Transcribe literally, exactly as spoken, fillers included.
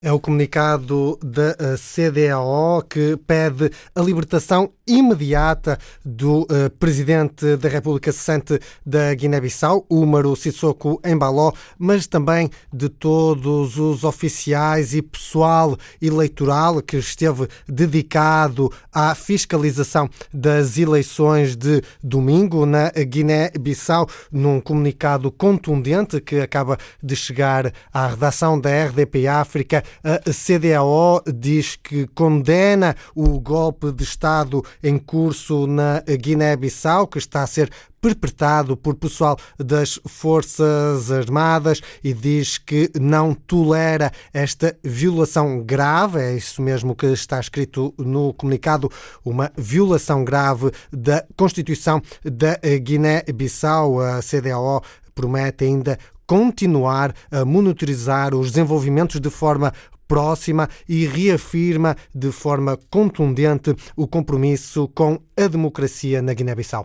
É o comunicado da eh, C D A O que pede a libertação imediata do uh, presidente da República Cessante da Guiné-Bissau, Umaru Sissoko Embaló, mas também de todos os oficiais e pessoal eleitoral que esteve dedicado à fiscalização das eleições de domingo na Guiné-Bissau, num comunicado contundente que acaba de chegar à redação da R D P África. A C D A O diz que condena o golpe de Estado em curso na Guiné-Bissau, que está a ser perpetrado por pessoal das Forças Armadas, e diz que não tolera esta violação grave, é isso mesmo que está escrito no comunicado, uma violação grave da Constituição da Guiné-Bissau. A C D A O promete ainda continuar a monitorizar os desenvolvimentos de forma próxima e reafirma de forma contundente o compromisso com a democracia na Guiné-Bissau.